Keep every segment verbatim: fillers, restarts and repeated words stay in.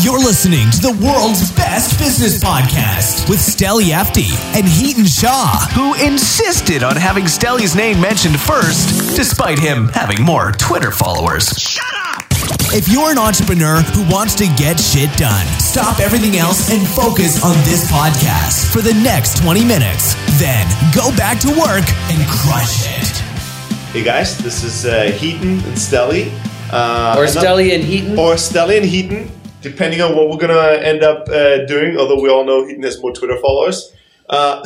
You're listening to the world's best business podcast with Steli Efti and Heaton Shaw, who insisted on having Steli's name mentioned first, despite him having more Twitter followers. Shut up! If you're an entrepreneur who wants to get shit done, stop everything else and focus on this podcast for the next twenty minutes. Then go back to work and crush it. Hey guys, this is uh, Heaton and Steli. Uh, or Steli and Heaton. Or Steli and Heaton, depending on what we're going to end up uh, doing, although we all know Heaton has more Twitter followers. Uh,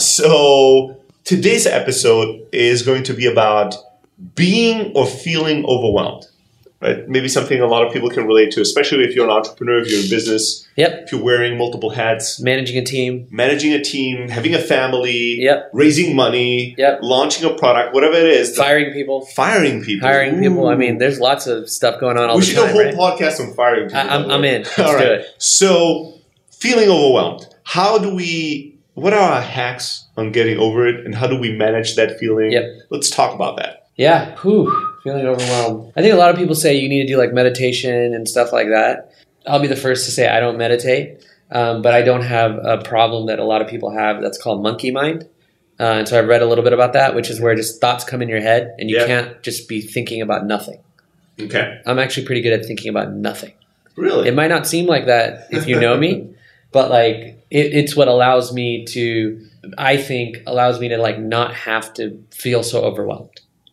so today's episode is going to be about being or feeling overwhelmed. Right? Maybe something a lot of people can relate to, especially if you're an entrepreneur, if you're in business, yep. if you're wearing multiple hats. Managing a team. Managing a team, having a family, yep. raising money, yep. launching a product, whatever it is. Firing people. Firing people. Hiring Ooh. people. I mean, there's lots of stuff going on all we the time. We should do a whole right? podcast on firing people. I, I'm, I'm in. Let's all right. do it. So, feeling overwhelmed. How do we, what are our hacks on getting over it, and how do we manage that feeling? Yep. Let's talk about that. Yeah. Whew. Feeling overwhelmed. I think a lot of people say you need to do like meditation and stuff like that. I'll be the first to say I don't meditate, um, but I don't have a problem that a lot of people have that's called monkey mind. Uh, and so I've read a little bit about that, which is where just thoughts come in your head and you yeah. can't just be thinking about nothing. Okay. I'm actually pretty good at thinking about nothing. Really? It might not seem like that if you know me, but like it, it's what allows me to, I think, allows me to like not have to feel so overwhelmed.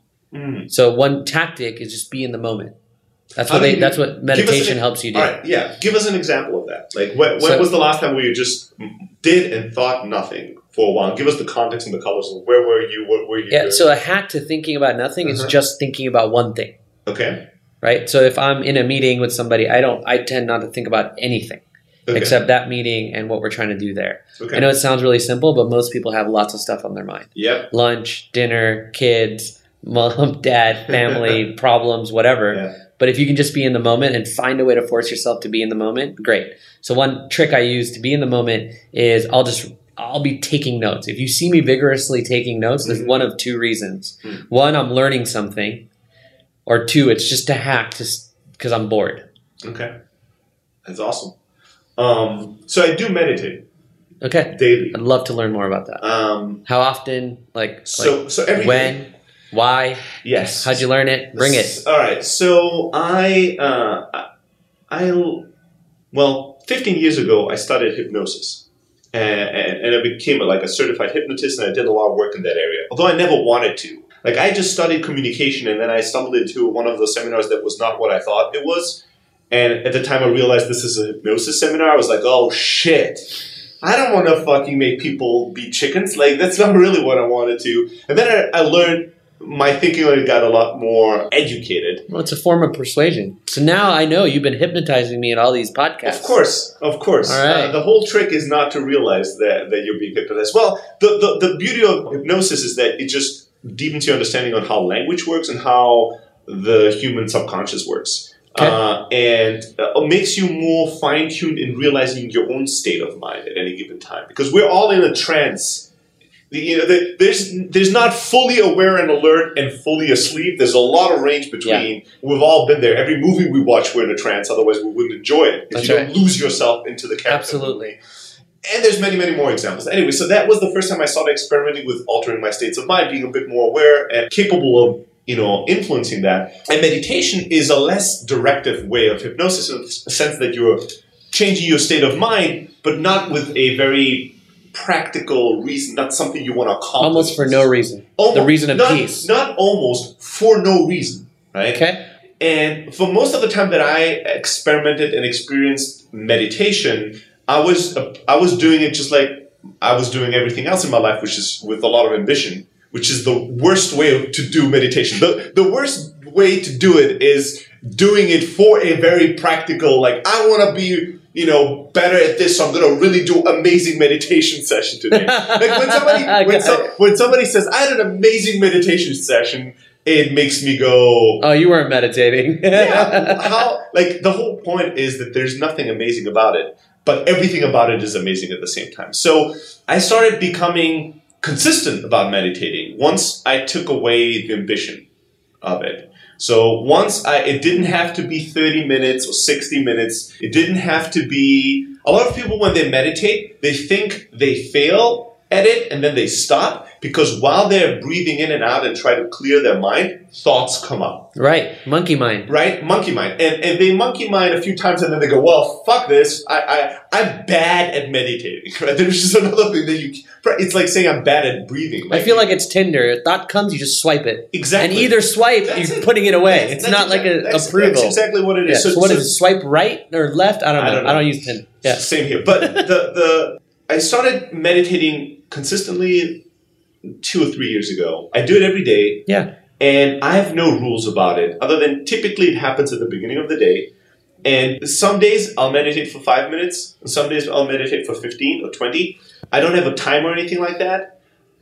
Mm. So one tactic is just be in the moment. That's How what they, you, that's what meditation an, helps you do. All right, yeah. Give us an example of that. Like when, when so, was the last time where you just did and thought nothing for a while? Give us the context and the colors. Where were you? What were you yeah, doing? So a hack to thinking about nothing uh-huh. is just thinking about one thing. Okay. Right? So if I'm in a meeting with somebody, I don't I tend not to think about anything. Okay. Except that meeting and what we're trying to do there. Okay. I know it sounds really simple, but most people have lots of stuff on their mind. Yep. Lunch, dinner, kids, mom, dad, family, problems, whatever. Yeah. But if you can just be in the moment and find a way to force yourself to be in the moment, great. So one trick I use to be in the moment is I'll just I'll be taking notes. If you see me vigorously taking notes, there's mm-hmm. one of two reasons. Mm-hmm. One, I'm learning something, or two, it's just a hack just because I'm bored. Okay. That's awesome. Um, so I do meditate. Okay. Daily. I'd love to learn more about that. Um, How often? Like, so, like so every when? Day. Why? Yes. How'd you learn it? Bring it. All right. So I, uh, I, well, fifteen years ago, I started hypnosis, and, and, and I became a, like a certified hypnotist, and I did a lot of work in that area. Although I never wanted to. Like I just studied communication, and then I stumbled into one of those seminars that was not what I thought it was. And at the time, I realized this is a hypnosis seminar. I was like, oh shit. I don't want to fucking make people be chickens. Like, that's not really what I wanted to. And then I, I learned, my thinking got a lot more educated. Well, it's a form of persuasion. So now I know you've been hypnotizing me in all these podcasts. Of course, of course. All right. Uh, the whole trick is not to realize that, that you're being hypnotized. Well, the, the, the beauty of hypnosis is that it just deepens your understanding on how language works and how the human subconscious works. Okay. Uh, and uh, it makes you more fine-tuned in realizing your own state of mind at any given time. Because we're all in a trance. The, you know, the, there's there's not fully aware and alert and fully asleep. There's a lot of range between. Yeah. We've all been there. Every movie we watch, we're in a trance. Otherwise, we wouldn't enjoy it. If That's you right. don't lose yourself into the character. Absolutely. And there's many, many more examples. Anyway, so that was the first time I started experimenting with altering my states of mind, being a bit more aware and capable of, you know, influencing that. And meditation is a less directive way of hypnosis in the sense that you're changing your state of mind, but not with a very practical reason, not something you want to accomplish. Almost for no reason. Almost, the reason of not, peace. Not almost, for no reason, right? Okay. And for most of the time that I experimented and experienced meditation, I was uh, I was doing it just like I was doing everything else in my life, which is with a lot of ambition, which is the worst way to do meditation. The, the worst way to do it is doing it for a very practical, like, I want to be, you know, better at this, so I'm going to really do amazing meditation session today. Like when somebody, when, some, when somebody says, I had an amazing meditation session, it makes me go, oh, you weren't meditating. yeah, how, like, the whole point is that there's nothing amazing about it, but everything about it is amazing at the same time. So I started becoming consistent about meditating once I took away the ambition of it. So once I, it didn't have to be thirty minutes or sixty minutes. It didn't have to be, a lot of people when they meditate, they think they fail at it and then they stop because while they're breathing in and out and try to clear their mind, thoughts come up. Right. Monkey mind. Right? Monkey mind. And, and they monkey mind a few times and then they go, well, fuck this. I, I, I'm bad at meditating. Right? There's just another thing that you, it's like saying I'm bad at breathing. Like, I feel like it's Tinder. A thought comes, you just swipe it. Exactly. And either swipe, That's you're it. putting it away. That's- it's that's not like exactly, a that's, approval. That's exactly what it is. Yeah. So, So what so, is it? Swipe right or left? I don't know. I don't know. I don't use Tinder. Yeah. Same here. But the, the I started meditating consistently two or three years ago. I do it every day. Yeah. And I have no rules about it other than typically it happens at the beginning of the day. And some days I'll meditate for five minutes. And some days I'll meditate for fifteen or twenty. I don't have a time or anything like that.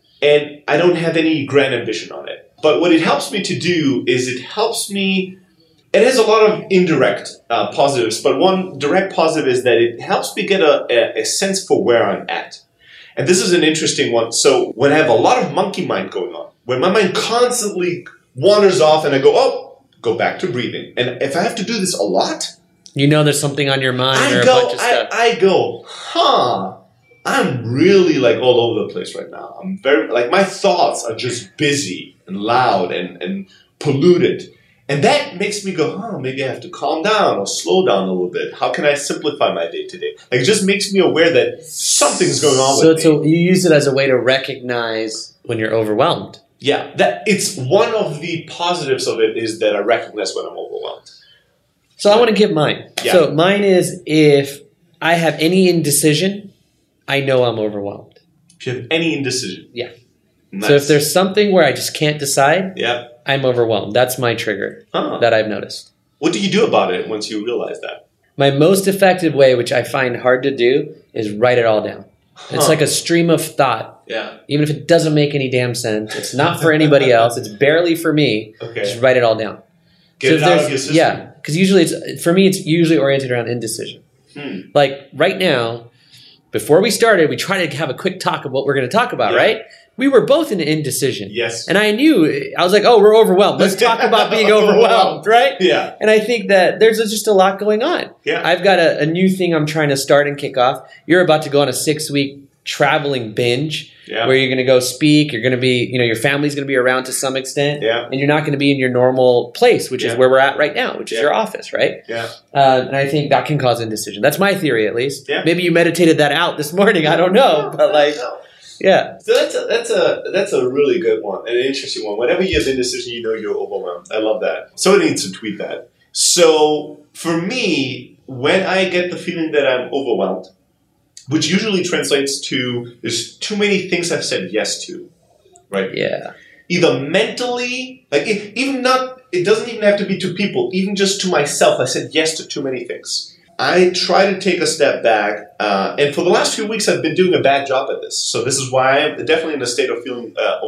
And I don't have any grand ambition on it. But what it helps me to do is it helps me, it has a lot of indirect uh, positives, but one direct positive is that it helps me get a, a, a sense for where I'm at. And this is an interesting one. So when I have a lot of monkey mind going on, when my mind constantly wanders off and I go, oh, go back to breathing. And if I have to do this a lot, You know there's something on your mind I or a go, bunch of stuff. I, I go, huh, I'm really like all over the place right now. I'm very, like my thoughts are just busy and loud and, and polluted. And that makes me go, huh, maybe I have to calm down or slow down a little bit. How can I simplify my day to day? Like it just makes me aware that something's going on so with it's me. a, you use it as a way to recognize when you're overwhelmed. Yeah, that it's one of the positives of it is that I recognize when I'm overwhelmed. So I want to give mine. Yeah. So mine is if I have any indecision, I know I'm overwhelmed. If you have any indecision. Yeah. Nice. So if there's something where I just can't decide, Yeah. I'm overwhelmed. That's my trigger Huh. that I've noticed. What do you do about it once you realize that? My most effective way, which I find hard to do, is write it all down. It's Huh. like a stream of thought. Yeah. Even if it doesn't make any damn sense, it's not for anybody else, it's barely for me, Okay. just write it all down. Get So it if out there's- of your system. Yeah, because usually it's, for me, it's usually oriented around indecision. Hmm. Like right now, before we started, we tried to have a quick talk of what we're going to talk about, Yeah. right? We were both in indecision. Yes. And I knew, I was like, oh, we're overwhelmed. Let's talk about being overwhelmed, right? Yeah. And I think that there's just a lot going on. Yeah. I've got a, a new thing I'm trying to start and kick off. You're about to go on a six-week traveling binge Yeah. where you're going to go speak. You're going to be, you know, your family's going to be around to some extent. Yeah. And you're not going to be in your normal place, which Yeah. is where we're at right now, which is Yeah. your office, right? Yeah. Uh, and I think that can cause indecision. That's my theory, at least. Yeah. Maybe you meditated that out this morning. I don't know. But like, No. yeah. So that's a, that's a that's a really good one, an interesting one. Whenever you have indecision, you know you're overwhelmed. I love that. Somebody needs to tweet that. So for me, when I get the feeling that I'm overwhelmed, which usually translates to there's too many things I've said yes to, right? Yeah. Either mentally, like it, even not, it doesn't even have to be to people, even just to myself. I said yes to too many things. I try to take a step back, uh, and for the last few weeks, I've been doing a bad job at this. So this is why I'm definitely in a state of feeling uh,